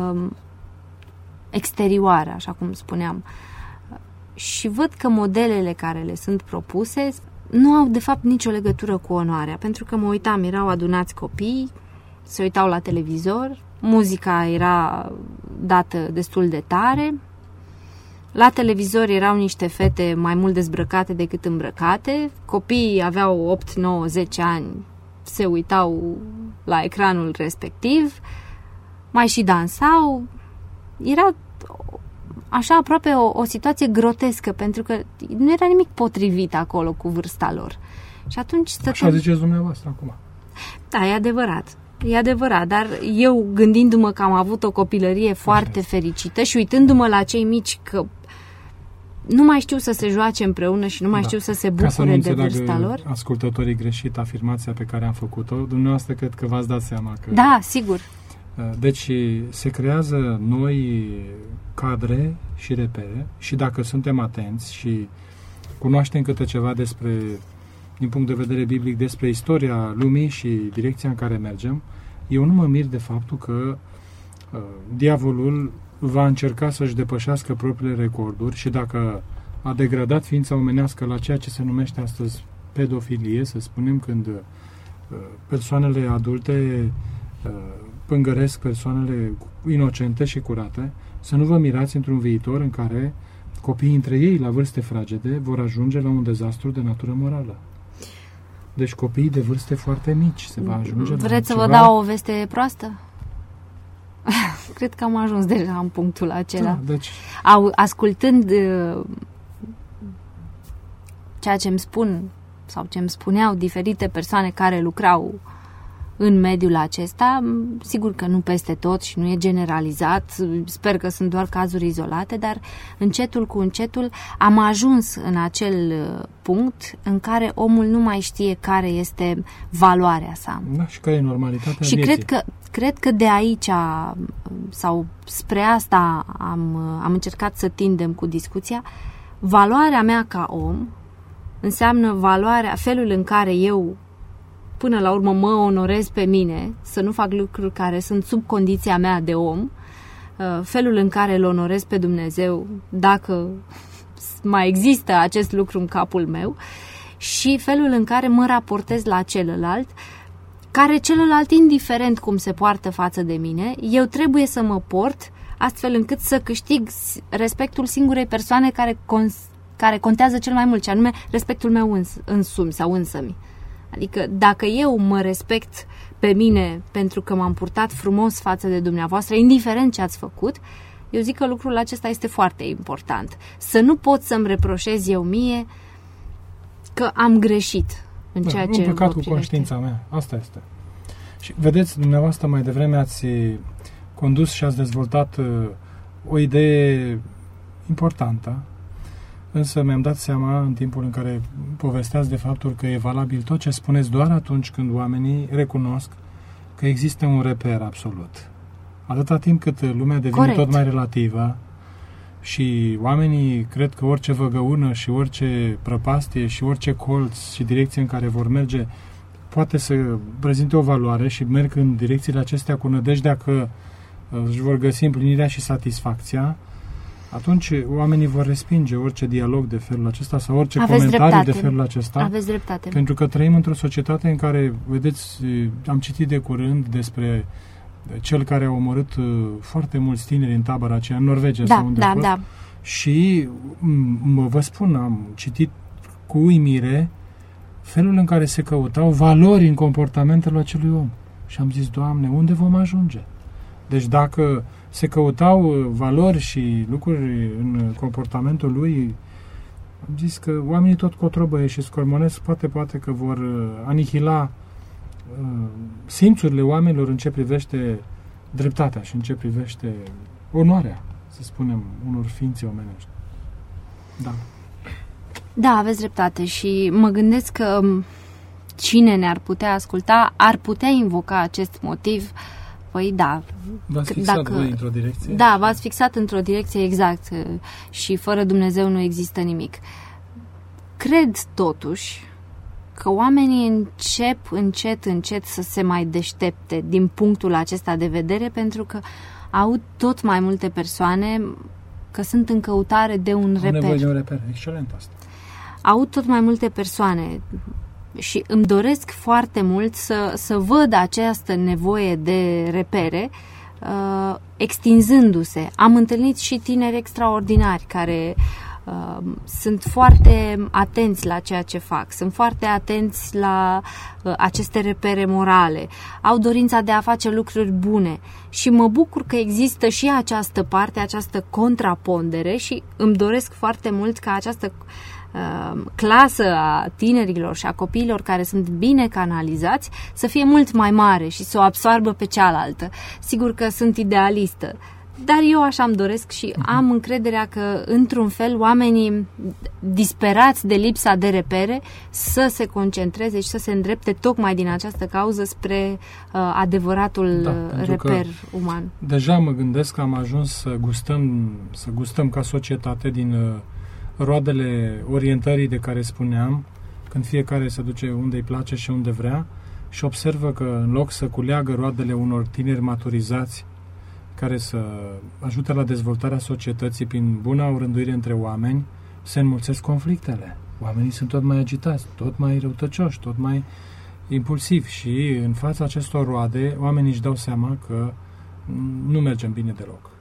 exterioară, așa cum spuneam. Și văd că modelele care le sunt propuse nu au de fapt nicio legătură cu onoarea, pentru că mă uitam, erau adunați copii, se uitau la televizor, muzica era dată destul de tare, la televizor erau niște fete mai mult dezbrăcate decât îmbrăcate, copiii aveau 8, 9, 10 ani, se uitau la ecranul respectiv, mai și dansau. Era așa aproape o situație grotescă, pentru că nu era nimic potrivit acolo cu vârsta lor. Și atunci așa ziceți dumneavoastră acum. Da, e adevărat, dar eu, gândindu-mă că am avut o copilărie foarte fericită și uitându-mă la cei mici că nu mai știu să se joace împreună și nu mai știu să se bucure de vârsta lor. Ascultătorii greșit afirmația pe care am făcut-o, dumneavoastră cred că v-ați dat seama că... Da, sigur. Deci se creează noi cadre și repere și dacă suntem atenți și cunoaștem câte ceva despre, din punct de vedere biblic, despre istoria lumii și direcția în care mergem, eu nu mă mir de faptul că diavolul va încerca să-și depășească propriile recorduri și dacă a degradat ființa omenească la ceea ce se numește astăzi pedofilie, să spunem, când persoanele adulte pângăresc persoanele inocente și curate, să nu vă mirați într-un viitor în care copiii între ei, la vârste fragede, vor ajunge la un dezastru de natură morală. Deci copiii de vârste foarte mici se va ajunge la Vreți să ceva... vă dau o veste proastă? Cred că am ajuns deja în punctul acela. Da, deci... Ascultând ceea ce îmi spun sau ce îmi spuneau diferite persoane care lucrau în mediul acesta, sigur că nu peste tot și nu e generalizat, sper că sunt doar cazuri izolate, dar încetul cu încetul am ajuns în acel punct în care omul nu mai știe care este valoarea sa. Da, și care e normalitatea și vieții. cred că de aici sau spre asta am încercat să tindem cu discuția. Valoarea mea ca om înseamnă felul în care eu până la urmă mă onorez pe mine, să nu fac lucruri care sunt sub condiția mea de om, felul în care îl onorez pe Dumnezeu, dacă mai există acest lucru în capul meu, și felul în care mă raportez la celălalt, care celălalt, indiferent cum se poartă față de mine, eu trebuie să mă port astfel încât să câștig respectul singurei persoane care contează cel mai mult, ce anume respectul meu însumi sau însămi. Adică dacă eu mă respect pe mine pentru că m-am purtat frumos față de dumneavoastră, indiferent ce ați făcut, eu zic că lucrul acesta este foarte important. Să nu pot să-mi reproșez eu mie că am greșit în ceea ce... Un păcat cu conștiința mea. Asta este. Și vedeți, dumneavoastră mai devreme ați condus și ați dezvoltat o idee importantă, însă mi-am dat seama în timpul în care povesteați de faptul că e valabil tot ce spuneți doar atunci când oamenii recunosc că există un reper absolut. Atâta timp cât lumea devine tot mai relativă și oamenii cred că orice văgăună și orice prăpastie și orice colț și direcție în care vor merge poate să prezinte o valoare și merg în direcțiile acestea cu nădejdea că își vor găsi împlinirea și satisfacția, atunci oamenii vor respinge orice dialog de felul acesta sau orice comentariu de felul acesta. Aveți dreptate. Pentru că trăim într-o societate în care, vedeți, am citit de curând despre cel care a omorât foarte mulți tineri în tabăra aceea, în Norvegia sau unde a fost. Da. Și vă spun, am citit cu uimire felul în care se căutau valori în comportamentul acelui om. Și am zis, Doamne, unde vom ajunge? Deci dacă se căutau valori și lucruri în comportamentul lui, am zis că oamenii tot cotrobăie și scormonesc, poate că vor anihila simțurile oamenilor în ce privește dreptatea și în ce privește onoarea, să spunem, unor ființe omenești. Da. Da, aveți dreptate și mă gândesc că cine ne-ar putea asculta ar putea invoca acest motiv. Păi da. V-ați fixat voi într-o direcție? Da, v-ați fixat într-o direcție, exact, și fără Dumnezeu nu există nimic. Cred totuși că oamenii încep încet să se mai deștepte din punctul acesta de vedere, pentru că aud tot mai multe persoane că sunt în căutare de un reper. Nevoie de un reper, excelent asta. Aud tot mai multe persoane și îmi doresc foarte mult să văd această nevoie de repere extinzându-se. Am întâlnit și tineri extraordinari care sunt foarte atenți la ceea ce fac, sunt foarte atenți la aceste repere morale, au dorința de a face lucruri bune și mă bucur că există și această parte, această contrapondere și îmi doresc foarte mult ca această clasă a tinerilor și a copiilor care sunt bine canalizați să fie mult mai mare și să o absoarbă pe cealaltă. Sigur că sunt idealistă, dar eu așa îmi doresc și am încrederea că, într-un fel, oamenii disperați de lipsa de repere să se concentreze și să se îndrepte tocmai din această cauză spre adevăratul reper uman. Deja mă gândesc că am ajuns să gustăm ca societate din roadele orientării de care spuneam, când fiecare se duce unde îi place și unde vrea și observă că, în loc să culeagă roadele unor tineri maturizați care să ajute la dezvoltarea societății prin buna orânduire între oameni, se înmulțesc conflictele. Oamenii sunt tot mai agitați, tot mai răutăcioși, tot mai impulsivi și în fața acestor roade oamenii își dau seama că nu mergem bine deloc.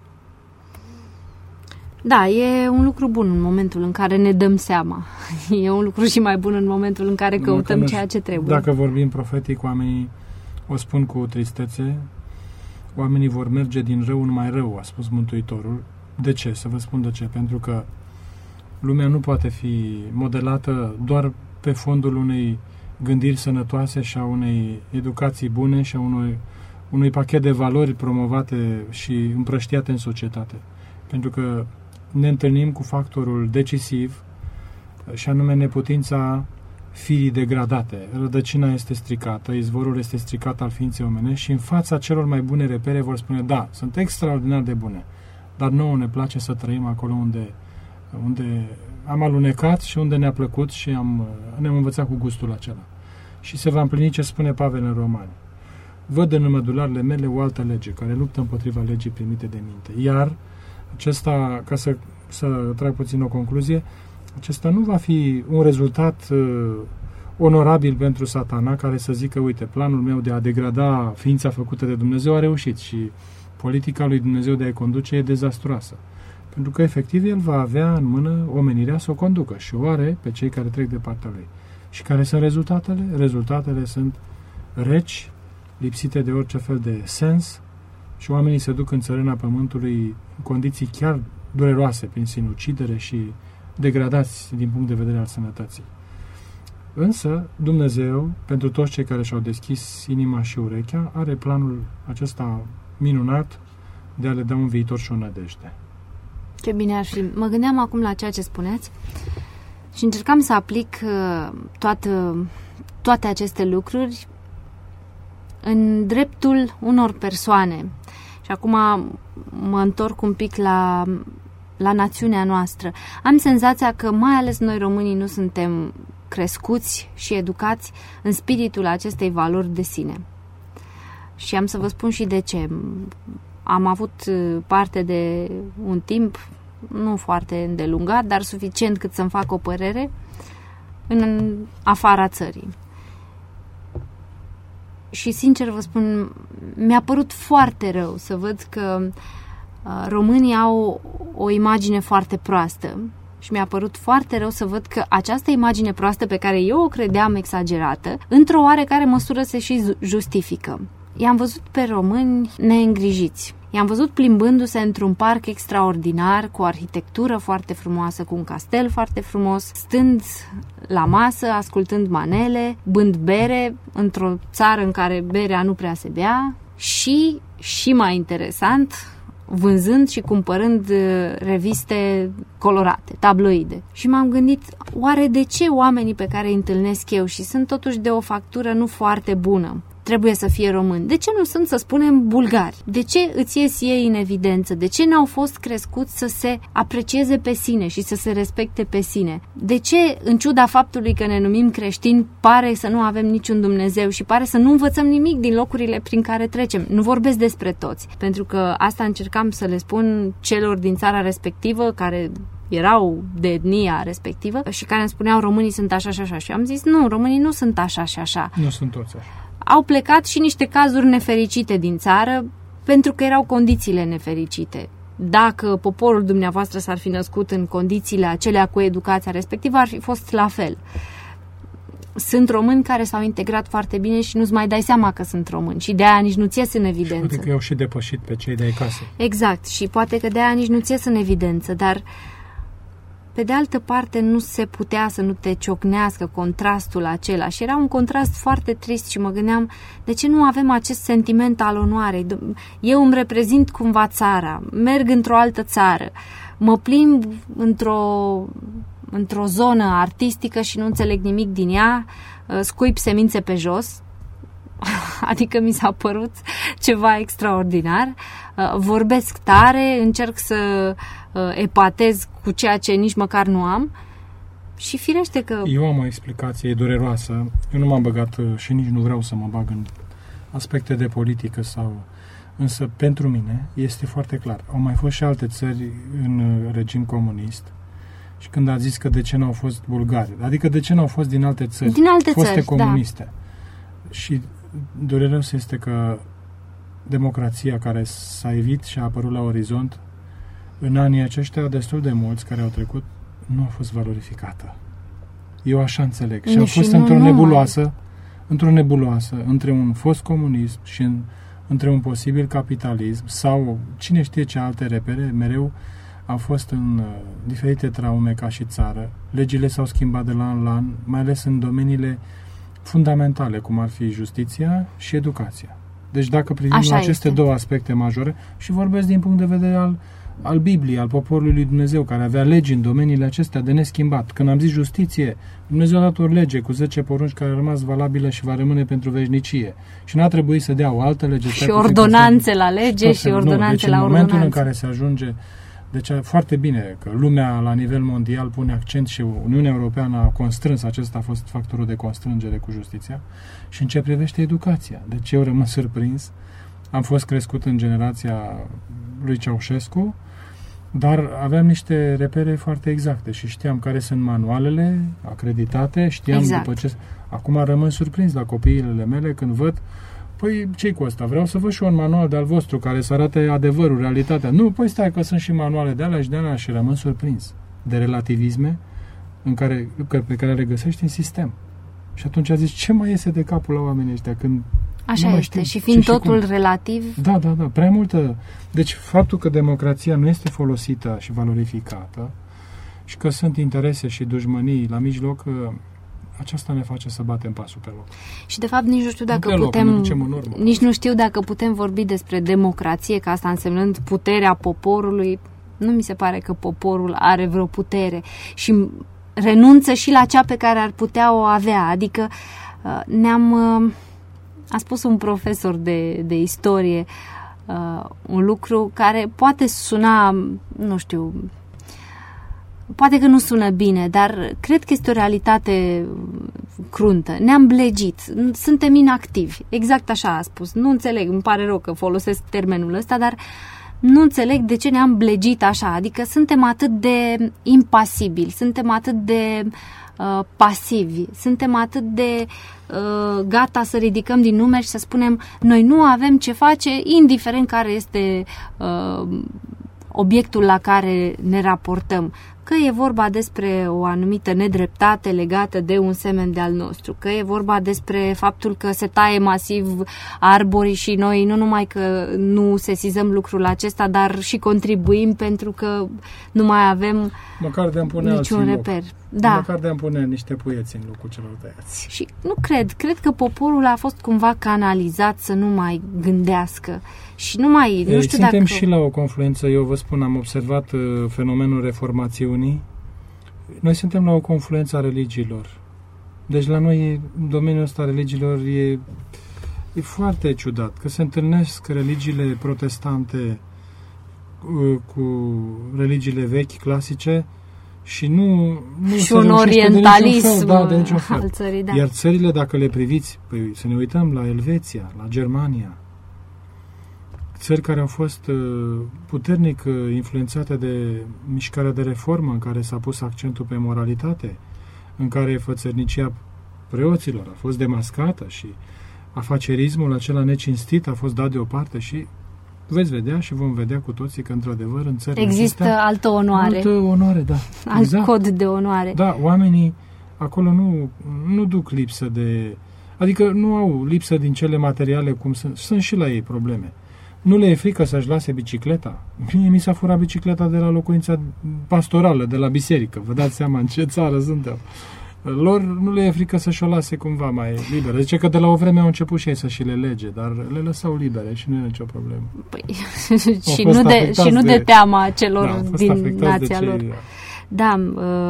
Da, e un lucru bun în momentul în care ne dăm seama. E un lucru și mai bun în momentul în care căutăm ceea ce trebuie. Dacă vorbim profetic, oamenii o spun cu tristețe, oamenii vor merge din rău în mai rău, a spus Mântuitorul. De ce? Să vă spun de ce. Pentru că lumea nu poate fi modelată doar pe fondul unei gândiri sănătoase și a unei educații bune și a unui pachet de valori promovate și împrăștiate în societate. Pentru că ne întâlnim cu factorul decisiv și anume neputința firii degradate. Rădăcina este stricată, izvorul este stricat al ființei omenești și în fața celor mai bune repere vor spune, da, sunt extraordinar de bune, dar nouă ne place să trăim acolo unde am alunecat și unde ne-a plăcut și ne-am învățat cu gustul acela. Și se va împlini ce spune Pavel în Romani. Văd în mădularele mele o altă lege care luptă împotriva legii primite de minte. Iar acesta, ca să trag puțin o concluzie, acesta nu va fi un rezultat onorabil pentru Satana, care să zică, uite, planul meu de a degrada ființa făcută de Dumnezeu a reușit și politica lui Dumnezeu de a-i conduce e dezastruoasă. Pentru că, efectiv, el va avea în mână omenirea să o conducă și o are pe cei care trec de partea lui. Și care sunt rezultatele? Rezultatele sunt reci, lipsite de orice fel de sens și oamenii se duc în țărâna pământului în condiții chiar dureroase, prin sinucidere și degradați din punct de vedere al sănătății. Însă, Dumnezeu, pentru toți cei care și-au deschis inima și urechea, are planul acesta minunat de a le da un viitor și o nădejde. Ce bine ar fi. Mă gândeam acum la ceea ce spuneați și încercam să aplic toate aceste lucruri în dreptul unor persoane. Și acum mă întorc un pic la națiunea noastră. Am senzația că mai ales noi românii nu suntem crescuți și educați în spiritul acestei valori de sine. Și am să vă spun și de ce. Am avut parte de un timp, nu foarte îndelungat, dar suficient cât să-mi fac o părere, în afara țării. Și sincer vă spun, mi-a părut foarte rău să văd că românii au o imagine foarte proastă și mi-a părut foarte rău să văd că această imagine proastă pe care eu o credeam exagerată, într-o oarecare măsură se și justifică. I-am văzut pe români neîngrijiți. I-am văzut plimbându-se într-un parc extraordinar, cu o arhitectură foarte frumoasă, cu un castel foarte frumos, stând la masă, ascultând manele, bând bere, într-o țară în care berea nu prea se bea și mai interesant, vânzând și cumpărând reviste colorate, tabloide. Și m-am gândit, oare de ce oamenii pe care îi întâlnesc eu și sunt totuși de o factură nu foarte bună, trebuie să fie români? De ce nu sunt, să spunem, bulgari? De ce îți ies ei în evidență? De ce n-au fost crescuți să se aprecieze pe sine și să se respecte pe sine? De ce, în ciuda faptului că ne numim creștini, pare să nu avem niciun Dumnezeu și pare să nu învățăm nimic din locurile prin care trecem? Nu vorbesc despre toți, pentru că asta încercam să le spun celor din țara respectivă care erau de etnia respectivă și care îmi spuneau românii sunt așa și așa. Și am zis, nu, românii nu sunt așa și așa. Nu sunt toți așa. Au plecat și niște cazuri nefericite din țară pentru că erau condițiile nefericite. Dacă poporul dumneavoastră s-ar fi născut în condițiile acelea cu educația respectivă, ar fi fost la fel. Sunt români care s-au integrat foarte bine și nu-ți mai dai seama că sunt români și de-aia nici nu-ți ies în evidență. Și poate că i-au și depășit pe cei de acasă. Exact, și poate că de-aia nici nu-ți ies în evidență, dar pe de altă parte nu se putea să nu te ciocnească contrastul acela și era un contrast foarte trist și mă gândeam de ce nu avem acest sentiment al onoarei. Eu îmi reprezint cumva țara, merg într-o altă țară, mă plimb într-o zonă artistică și nu înțeleg nimic din ea, scuip semințe pe jos, adică mi s-a părut ceva extraordinar, vorbesc tare, încerc să epatez cu ceea ce nici măcar nu am și firește că... Eu am o explicație dureroasă, eu nu m-am băgat și nici nu vreau să mă bag în aspecte de politică însă pentru mine este foarte clar. Au mai fost și alte țări în regim comunist și când a zis că de ce n-au fost bulgari, adică de ce n-au fost din alte țări, foste comuniste. Da. Și dureros este că democrația care s-a evit și a apărut la orizont în anii aceștia destul de mulți care au trecut nu a fost valorificată. Eu așa înțeleg. Și a fost într-o nebuloasă între un fost comunism și între un posibil capitalism sau cine știe ce alte repere, mereu a fost în diferite traume ca și țară. Legile s-au schimbat de la an la an, mai ales în domeniile fundamentale, cum ar fi justiția și educația. Deci dacă privim la aceste două aspecte majore și vorbesc din punct de vedere al Bibliei, al poporului lui Dumnezeu, care avea legi în domeniile acestea de neschimbat. Când am zis justiție, Dumnezeu a dat o lege cu 10 porunci care a rămas valabilă și va rămâne pentru veșnicie. Și n-a trebuit să dea o altă lege. Și ordonanțe la lege și ordonanțe la ordonanțe. În momentul în care se ajunge, deci foarte bine că lumea la nivel mondial pune accent și Uniunea Europeană a constrâns, acesta a fost factorul de constrângere cu justiția, și în ce privește educația. Deci eu rămân surprins. Am fost crescut în generația lui Ceaușescu, dar aveam niște repere foarte exacte și știam care sunt manualele acreditate, știam după ce... Acum rămân surprins la copiile mele când văd, păi ce-i cu ăsta? Vreau să văd și un manual de-al vostru care să arate adevărul, realitatea. Nu, păi stai că sunt și manuale de alea și de alea și rămân surprins de relativisme pe care le găsești în sistem. Și atunci a zis, ce mai iese de capul la oamenii ăștia când... Așa este, și fiind totul relativ... Da, prea multă... Deci faptul că democrația nu este folosită și valorificată și că sunt interese și dușmănii la mijloc, aceasta ne face să batem pasul pe loc. Și de fapt nici nu știu dacă putem... Nici nu știu dacă putem vorbi despre democrație, că asta însemnând puterea poporului. Nu mi se pare că poporul are vreo putere și renunță și la cea pe care ar putea o avea. Adică a spus un profesor de istorie un lucru care poate suna, nu știu, poate că nu sună bine, dar cred că este o realitate cruntă. Ne-am blegit, suntem inactivi. Exact așa a spus. Nu înțeleg, îmi pare rău că folosesc termenul ăsta, dar nu înțeleg de ce ne-am blegit așa. Adică suntem atât de impasibili, suntem atât de pasivi, suntem atât de gata să ridicăm din numeri și să spunem noi nu avem ce face, indiferent care este obiectul la care ne raportăm. Că e vorba despre o anumită nedreptate legată de un semen de al nostru, că e vorba despre faptul că se taie masiv arborii și noi nu numai că nu sesizăm lucrul acesta, dar și contribuim pentru că nu mai avem măcar de-am pune niciun reper. Da. Măcar de-am pune niște puieți în locul celor tăiați. Și nu cred că poporul a fost cumva canalizat să nu mai gândească. Și nu știu suntem și la o confluență, eu vă spun, am observat fenomenul reformațiunii. Noi suntem la o confluență a religiilor. Deci la noi, în domeniul ăsta religiilor, e foarte ciudat că se întâlnesc religiile protestante cu religiile vechi, clasice, și nu și un orientalism de niciun fel. Al țării, da. Iar țările, dacă le priviți, să ne uităm la Elveția, la Germania, țări care au fost puternic influențate de mișcarea de reformă, în care s-a pus accentul pe moralitate, în care fățărnicia preoților a fost demascată și afacerismul acela necinstit a fost dat deoparte și veți vedea și vom vedea cu toții că, într-adevăr, în țările există altă onoare. Altă onoare, da. Alt exact. cod de onoare. Da, oamenii acolo nu duc lipsă de... Adică nu au lipsă din cele materiale cum sunt. Sunt și la ei probleme. Nu le e frică să-și lase bicicleta? Mie mi s-a furat bicicleta de la locuința pastorală, de la biserică. Vă dați seama în ce țară suntem. Lor nu le e frică să-și o lase cumva mai liberă. Zice că de la o vreme au început și ei să și le lege, dar le lăsau libere și nu e nicio problemă. Păi, și nu de teama celor din nația lor. Da,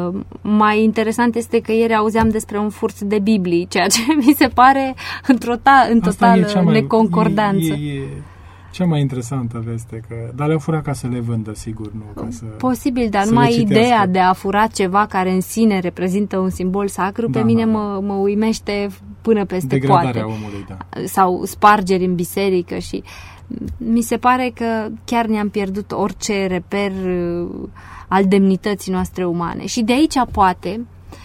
mai interesant este că ieri auzeam despre un furt de Biblii, ceea ce mi se pare în totală neconcordanță. Cea mai interesantă veste, dar le-au furat ca să le vândă, sigur, nu ca să... Posibil, dar numai ideea de a fura ceva care în sine reprezintă un simbol sacru, pe mine mă uimește până peste degradarea poate. Omului, da. Sau spargeri în biserică și mi se pare că chiar ne-am pierdut orice reper al demnității noastre umane. Și de aici poate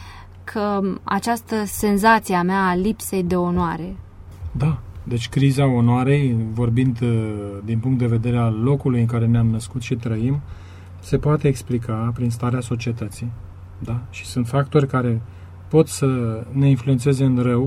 că această senzație a mea a lipsei de onoare. Da. Deci criza onoarei, vorbind din punct de vedere al locului în care ne-am născut și trăim, se poate explica prin starea societății. Da? Și sunt factori care pot să ne influențeze în rău,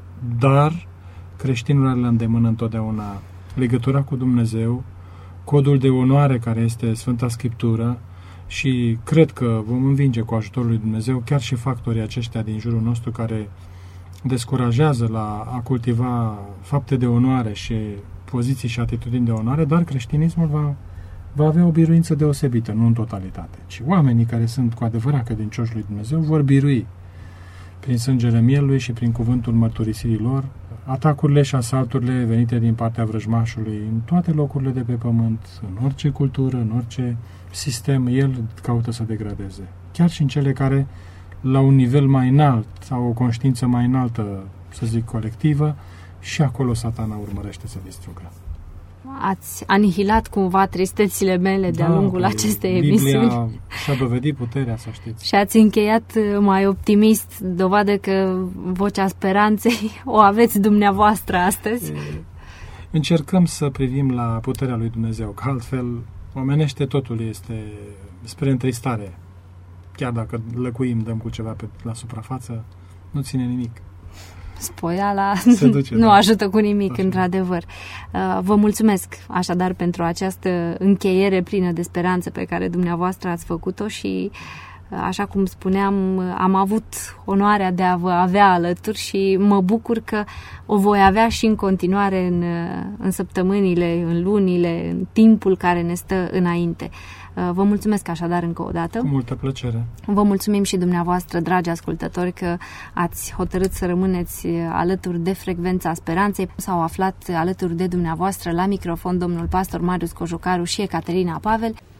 dar creștinul are la îndemână întotdeauna legătura cu Dumnezeu, codul de onoare care este Sfânta Scriptură și cred că vom învinge cu ajutorul lui Dumnezeu chiar și factorii aceștia din jurul nostru care descurajează la a cultiva fapte de onoare și poziții și atitudini de onoare, dar creștinismul va avea o biruință deosebită, nu în totalitate, ci oamenii care sunt cu adevărat credincioși lui Dumnezeu vor birui prin sângele mielului și prin cuvântul mărturisirii lor atacurile și asalturile venite din partea vrăjmașului în toate locurile de pe pământ, în orice cultură, în orice sistem, el caută să degradeze. Chiar și în cele care la un nivel mai înalt sau o conștiință mai înaltă, să zic, colectivă, și acolo Satana urmărește să distrugă. Ați anihilat cumva tristețile mele de-a lungul acestei emisiuni. Biblia și-a dovedit puterea, să știți. Și ați încheiat mai optimist, dovadă că vocea speranței o aveți dumneavoastră astăzi. Încercăm să privim la puterea lui Dumnezeu, că altfel omenește totul este spre întristare. Chiar dacă lăcuim, dăm cu ceva la suprafață, nu ține nimic. Spoiala duce, nu ajută cu nimic, așa. Într-adevăr. Vă mulțumesc așadar pentru această încheiere plină de speranță pe care dumneavoastră ați făcut-o și, așa cum spuneam, am avut onoarea de a vă avea alături și mă bucur că o voi avea și în continuare în săptămânile, în lunile, în timpul care ne stă înainte. Vă mulțumesc așadar încă o dată. Cu multă plăcere. Vă mulțumim și dumneavoastră, dragi ascultători, că ați hotărât să rămâneți alături de Frecvența Speranței. S-au aflat alături de dumneavoastră la microfon domnul pastor Marius Cojocaru și Ecaterina Pavel.